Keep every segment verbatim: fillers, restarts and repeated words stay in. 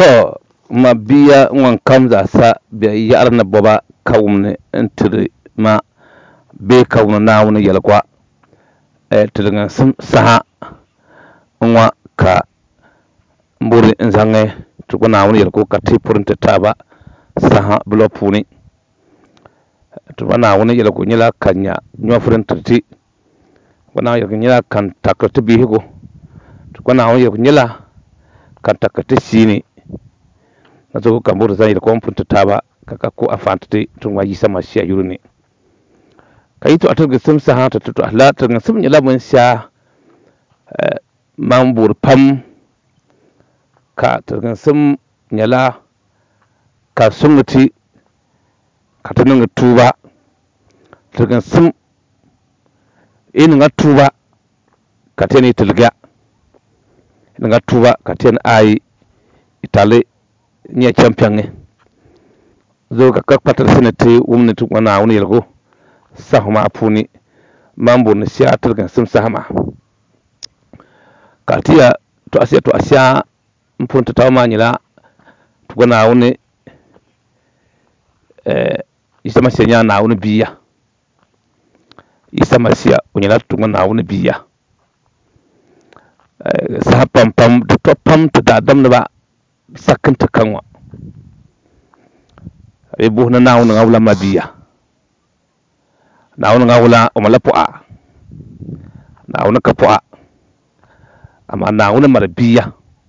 to ma biya ŋun kam zaasa be yaɣari ni boba ka wumni n tiri ma bee ka wumni Naawuni yɛligɔɣu tiliginsim saha ŋɔ ka n bɔri n zaŋ tirigu Naawuni yɛligu ka ti puri n ti taaba saha bilɔ puuni tirigu Naawuni yɛligu nyɛla ka nya nyɔfiri n tiriti tirigu Naawuni yɛligu nyɛla kan takiriti bihigu tirigu Naawuni yɛligu nyɛla kan takiriti shiini na zuɣu ka n bɔri zaŋ yɛligu n puri n ti taaba ka ka ko anfaani ti tirigu maa yisa mashia yuri ni ka yi tɔɣa tiliginsim saha ti tɔɣa la tiliginsim nyɛla binshaɣu man buɣuri pam ka tiliginsim nyɛla ka suŋdi ti ka ti niŋdi tuuba tiliginsim yi niŋa tuuba ka ti yɛn yi tiliga yi niŋa tuuba ka ti yɛn ayi yi tali nyɛ chɛmpiɛŋ zuɣu ka ka kpatirisi ni ti wumni tirigu Naawuni yɛligu sahu maa puuni man bɔri ni shɛli tiliginsim saha maa ka ti ya tɔɣasi ya tɔɣa shɛŋa n puri n ti taaba maa nyɛla tirigu Naawuni yisa mashia nyɛla Naawuni bia yisa mashia o nyɛla tirigu Naawuni bia saha pam pam di to pam ti daadamniba sakin ti ka ŋɔ a yi buhi ni Naawuni ŋa wula ma bia Naawuni ŋa wula o malila pɔɣa Naawuni ka pɔɣa amaa Naawuni mali bia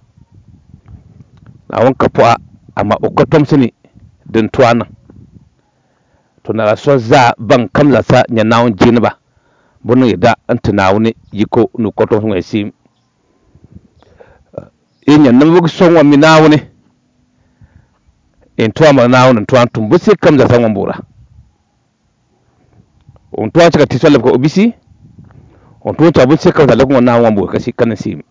Naawuni ka pɔɣa amaa o kotomsi ni din tɔha niŋ to naɣila so zaa ban kam zaasa nyɛ Naawuni jeeneba bɛ niŋ yɛda n ti Naawuni yiko ni o kotomsi ŋɔ shee yi nya nimbibi so ŋun mi Naawuni yɛn tɔha mali Naawuni n tɔha tum busi kam zaasa ŋun boora o tɔha chɛ ka ti soli lebigi o bisi o tɔha chɛ busi kam zaasa lebigi ŋun Naawuni ŋun boora ka shi ka niŋ sheem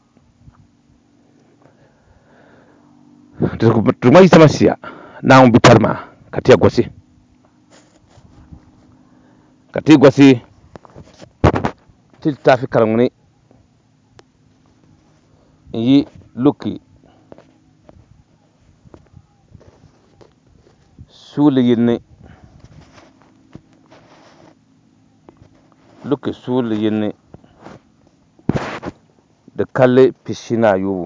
tirigu maa yisa mashia Naawuni bitɔri maa ka ti ya gosi ka ti gosi ti littaafi kariŋ ni n yi luki suuli yili ni luki suuli yili ni di kalli pishi ni ayɔbu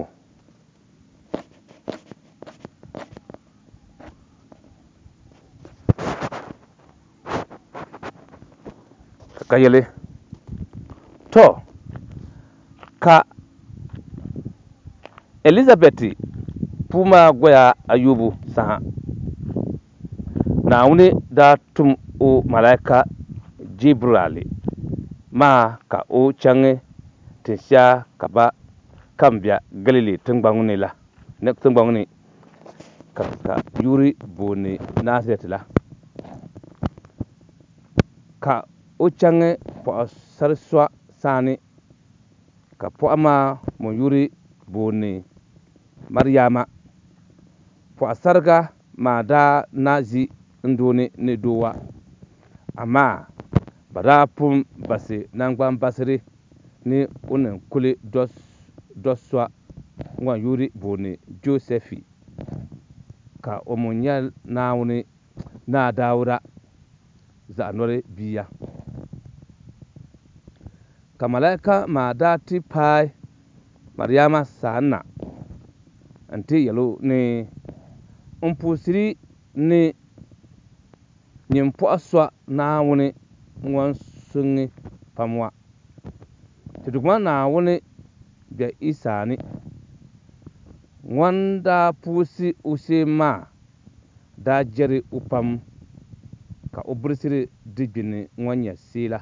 ka yɛli to ka elizabeth puma goya ayɔbu saha Naawuni daa tum o malaika jibrali maa ka o chaŋ tinshɛɣu ka ba kan bɛ galili tiŋgbaŋ ni la tiŋgbaŋ ni ka yuri booni naazareti la ka o chaŋ pɔɣisari so saani ka pɔɣa maa ŋun yuri booni mariama pɔɣisariga maa daa na ʒi n dooni ni doo wa amaa ba daa pun basi nangbani basiri ni o ni kuli do so ŋun yuri booni josefi ka o mu nyɛ Naawuni naa daawuda zaɣ noli bia ka malaika maa daa ti paai mariama sani na n ti yɛli ni n puusiri ni nyin pɔɣi so Naawuni ŋun suŋ pam wa tirigu maa Naawuni bɛ Isaa ni ŋun daa puusi o shee maa daa jɛri o pam ka o birisiri di gbini ŋun nyɛ seela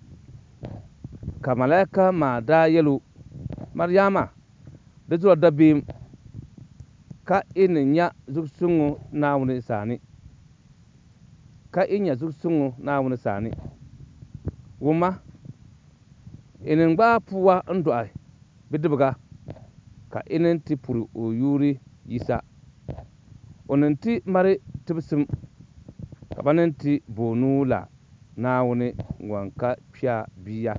ka malaika maa daa yɛli mariama di zuɣu dabeem ka yi ni nya zuɣusuŋɔ Naawuni saani ka yi nya zuɣusuŋɔ Naawuni saani wumma yi ni gbaai puuwa n dɔɣi bidibga ka yi ni ti puri o yuuri yisa o ni ti mali tibisim ka ba ni ti booni la Naawuni ŋun ka kpɛa bia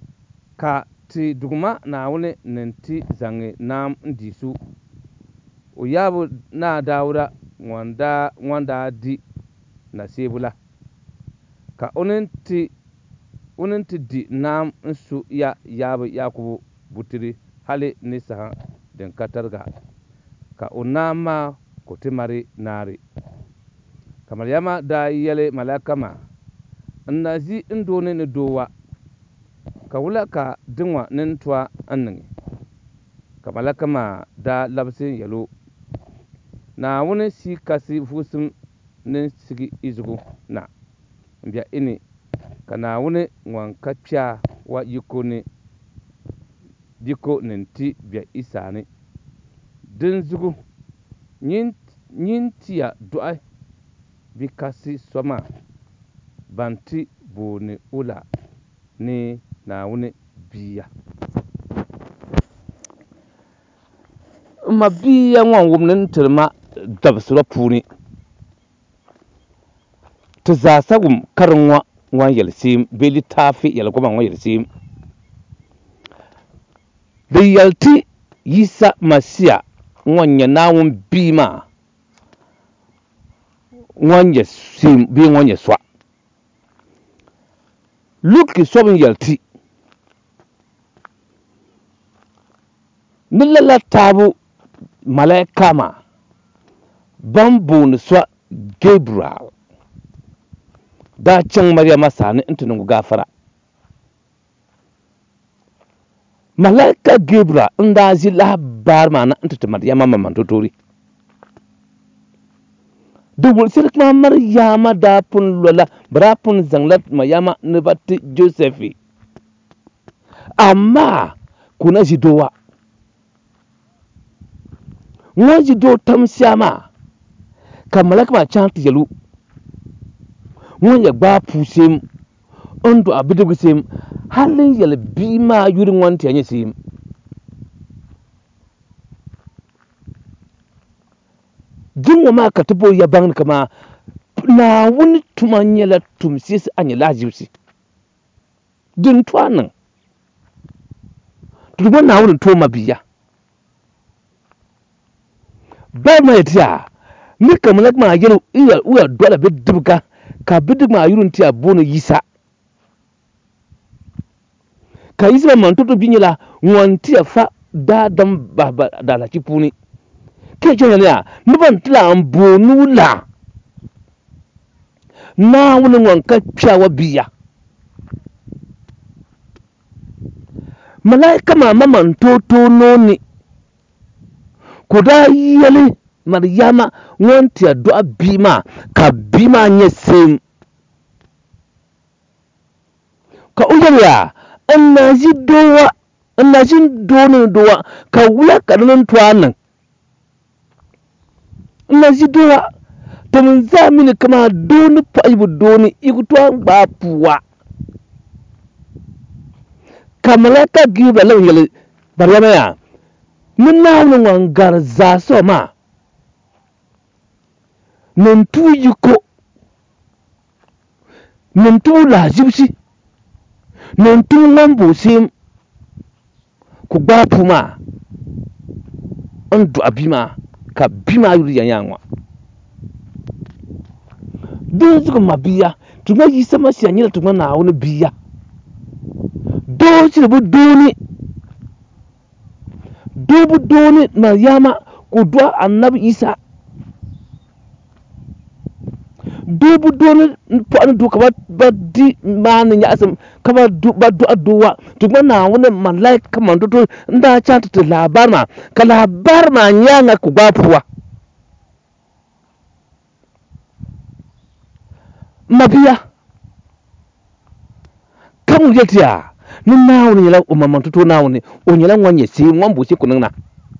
ka ti duguma Naawuni ni ti zaŋ naam n diisu o yabu na Dawuda wanda wanda di na sebula ka uninti uninti di nam nsu ya yabu Yakubu butiri hali ni saha din katarga ka unama kutimari nari kamar yama da yale malakama nazi indone ni dowa ka wula ka dinwa nintwa anningi ka malakama da labsin yalo na wuni si kasi fusum nin sigi izugu na mbya ini ka na wuni ŋwan ka pya wa yiko ni yiko ninti bya isani din zugu nyin tiya du'ai bi kasi soma banti boni ula ni na wuni biya ma biya ŋwan wumnin tirma dabsira puuni ti zaasa wum karin ŋɔ ŋwan yɛlisim bee littaafi yɛligɔma ŋɔ yɛlisim di yɛlti Yisa Masiya ŋwan nyɛ Naawuni bia maa ŋwan nyɛ sim bee ŋwan nyɛ sɔa Luki sobi n yɛlti ni lala taabu malaika maa ban booni sɔa Gabriel daa chaŋ Mariama saani n ti niŋɔ gaafara malaika Gabriel n daa ʒi lahabari maa na n ti ti Mariama maman totori di wulsiri kama Mariama daa pun lɔla bi daa pun zaŋla Mariama ni ba ti Josefi amma ku na ʒi doo wa ŋun ʒi doo tam shɛli maa ka malaika maa chaŋ ti yɛlu ŋun yɛ gbaa puuseem n dɔɣi bidibgi seem hali n yɛli bia maa yuri ŋɔni ti ya nyɛ seem jinŋɔ maa ka ti bo ya baŋni kama Naawuni tuma nyɛla tumsiesi a nyɛ lahaʒibisi din to a niŋ ti ŋɔ Naawuni n tooma bia baa maa yɛli ya ni ka malaika maa yɛli u ya dɔla bidibga ka bidibgi maa yuri n ti ya booni Yisa ka Yisa maa man toto bia nyɛla ŋun ti ya fa daadam bahiba daalachi puuni ka chɛŋ yɛli ya ni ban ti la n booni la Naawuni ŋun ka kpɛwa bia malaika maa maman toto nooni ku daa yɛli Mariama ŋun ti ya dɔɣi bia maa ka bia maa nyɛ seem ka o yɛli ya n na ʒi doowa n na ʒi dooni doowa ka wula ka di niŋ to a niŋ n na ʒi doowa timin zaa mini kama dooni paɣibu dooni i ku to n gbaa puuwa ka malaika Gabriel la yɛli Mariama ya ni Naawuni ŋun gari zaasa maa nin tuu yiko nin tuu lahaʒibisi nin tuu ŋmambo seem ku gbaa puu maa n dɔɣi bia maa ka bia maa yuri ya nyaaŋa din zuɣu ma bia ti ŋɔ Yisa Masiya nyɛla ti ŋɔ Naawuni bia doo ʒiri bi dooni doo bi dooni Mariama ku dɔɣi annabi Yisa doo bi dooni pɔɣini doo ka ba di maani nyaɣisim ka ba dɔɣi doo wa ti ŋɔ Naawuni malaika man toto n daa chaŋ ti ti lahabari maa ka lahabari maa nyaaŋa ku gbaa puuwa ma bia ka ŋun yɛli ti ya ni Naawuni nyɛla o maman toto Naawuni o nyɛla ŋun nyɛ seem ŋun bo shɛli ku niŋ na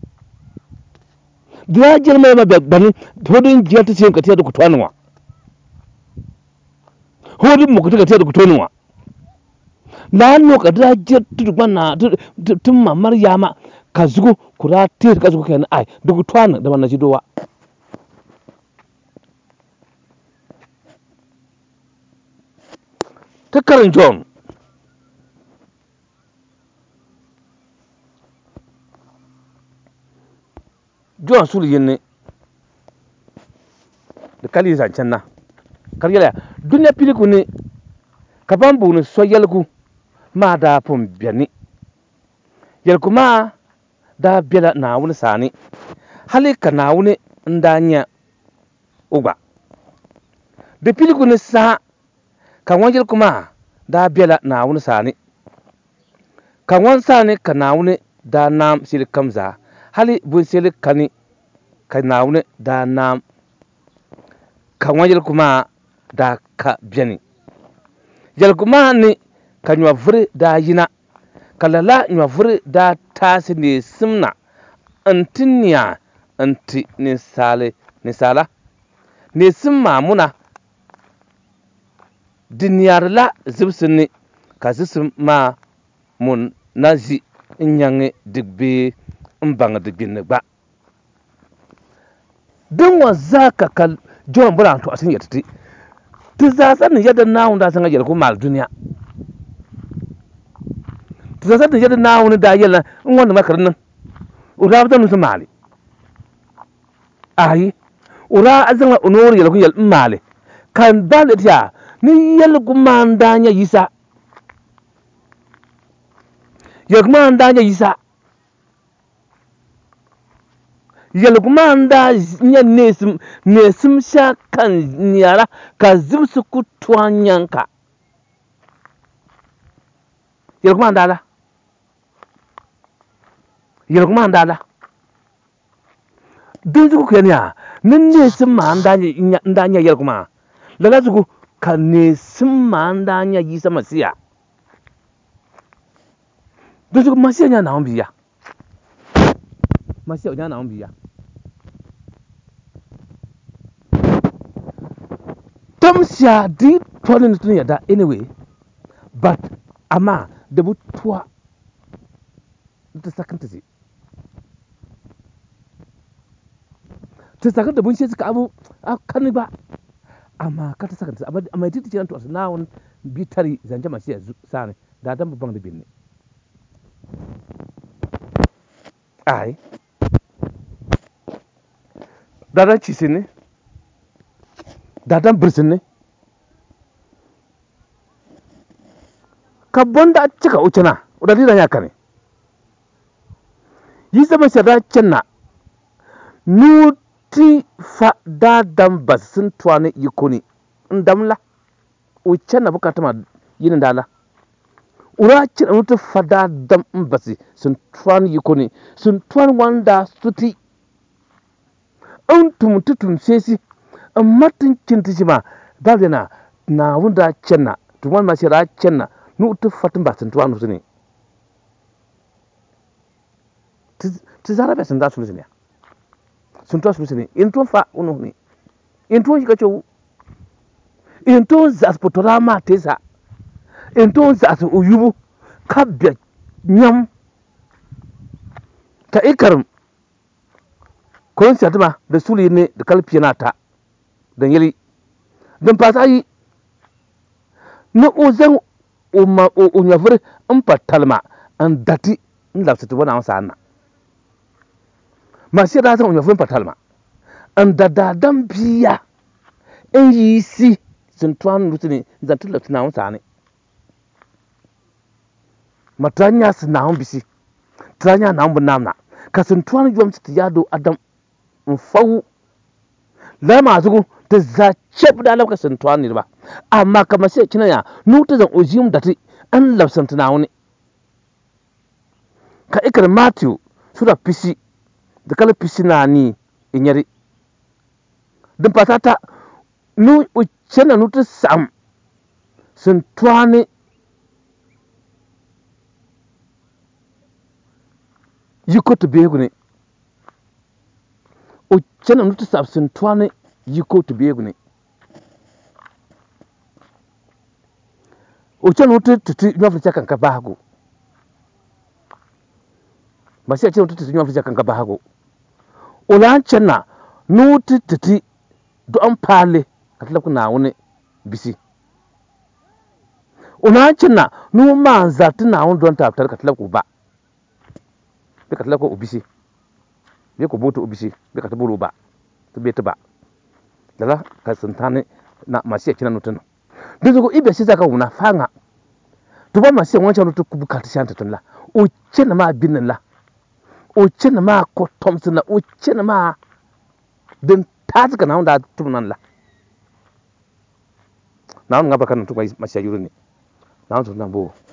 di daa jɛli Mariama bɛ gbani ho din jɛli ti seem ka ti ya di ku to a niŋ wa ho din mo ka ti ka ti ya di ku to a niŋ wa laa nɔ ka di daa jɛli ti di ŋɔ ti ma Mariama ka zugu ku daa teeri ka zugu ka yɛli ni ai di ku to a niŋ dama na ʒi doo wa ti karin John John sul yinni da kali zancen na kar yala dunya piliku ni ka ban buuni so yelgu maa daa pun biɛni yelgu maa daa biɛla Naawuni saani hali ka Naawuni n daa nya o gba di piligu ni sa ka ŋɔ yelgu maa daa biɛla Naawuni saani ka ŋɔ saani ka Naawuni daa naam shili kam zaa hali bunseli kani ka Naawuni daa naam ka ŋɔ yelgu maa daa ka biɛni yelgu maa ni ka nyɔvuri daa yina ka lala nyɔvuri daa taasi neesimna n ti nya n ti ninsaali ninsaala neesim maa muna di nyaarila zibsim ni ka zibsim maa mun na zi n nyaŋi digbee n baŋ di gbinni gba din ŋɔ zaa ka ka John bɔra n tɔɣisi n yɛti ti ti zaasa ni yɛdi Naawuni daa zaŋa yɛligu maali duniya ti zaasa ni yɛdi Naawuni daa yɛlina n ŋɔ niŋma ka di niŋ o daa bi zaŋ nusi maali ayi o daa zaŋla o noori yɛligu yɛli n maali ka daa lihi ti yaa ni yɛligu maa n daa nyɛ yisa yɛligu maa n daa nyɛ yisa yɛligu maa n daa nyɛ neesim neesim shɛli kan nyɛla ka zibsi ku tɔɣi nyaŋka yɛligu maa n daa la yɛligu maa n daa la din zugu ku yɛli yaa ni neesim maa n daa nyɛ yɛligu maa lala zugu ka neesim maa n daa nyɛ yisa masiya din zugu masiya nyɛla Naawuni bia masiya o nyɛla Naawuni bia tamsiya di tɔli ni tuni yɛda anyway but amma di bi tɔa ni ti sakin ti zi ti sakin ti binshɛsi ka abu a kani ba amma ka ti sakin ti zi amma di ti chɛna tɔɣisi Naawuni bi tari zancɛ masiya saani daadam bi baŋ di gbinni ayi daadam chiisi ni daadam birisi ni ka bɔn daa chɛ ka o chɛna o daa dii daa nyɛ kani yi zama shɛli daa chɛna nuu ti fa daadam basi sin tɔɣa ni yiko ni n dam la o chɛna bukata maa yini daa la o daa chɛna nuu ti fa daadam n basi sin tɔɣa ni yiko ni sin tɔɣa ni ŋɔni daa suti n tum ti tum seesi n ma tin chini ti ʒi maa daa na Naawuni daa chɛna ti ŋɔni maa shɛli daa chɛna nuu ti fa tin basi sin tɔɣa nusi ni ti zaara bɛ sin daa suli zini ya sin tɔɣa suli zini yin tɔn fa o nuhi ni yin tɔn yi ka chewu yin tɔn zaɣasi poto daa maa teesa yin tɔn zaɣasi o yubu ka bɛ nyam ka ikarim konsiya tima di suli ni di kali piɛ naata din yɛli din paasi ayi ni o zaŋ o ma o nyɔvuri n pa talima n dati n labisi ti bɔ Naawuni saani na maa shɛli daa zaŋ o nyɔvuri n pa talima n da daadam bia n yiisi sin tɔɣa ni nusi ni n zaŋ ti labisi Naawuni saani ma ti daa nyaasi Naawuni bisi ti daa nyaa Naawuni bi naam na ka sin tɔɣa ni yɔmsi ti yaado Adam n fawu lala maa zugu ti zaa chɛbu daa labi ka sin tɔɣa niriba amma ka masiya china yaa nuu ti zaŋ o ʒiim dati n labisi ti Naawuni ka ikiri Matthew sura pisi di kali pisi naanii i nyɛri din paasi ata nu o chɛna nu ti saɣam sin tɔɣa ni yiko ti beegu ni o chɛna nu ti saɣam sin tɔɣa ni yiko ti beegu ni o chɛna nu ti titi nyɔvuri chɛ kan ka baahagu masiya chɛna nu ti titi nyɔvuri chɛ kan ka baahagu o lan chɛna nu ti titi dɔɣim paali ka ti labi Naawuni bisi o lan chɛna nu maa n zari ti Naawuni dɔn taai tari ka ti labi o ba bee ka ti labi o bisi be ko boto obisi be ka tabulu ba to be ba dala ka santane na masia kina nutun dugo ibe shi zaka wuna fanga to ba masia wancan nutu ku bukata shanta tunla o cin ma binin la o cin ma ko thompson la o cin ma din tazika na wanda tunan la na ngaba kan to masia yuruni na to nan bo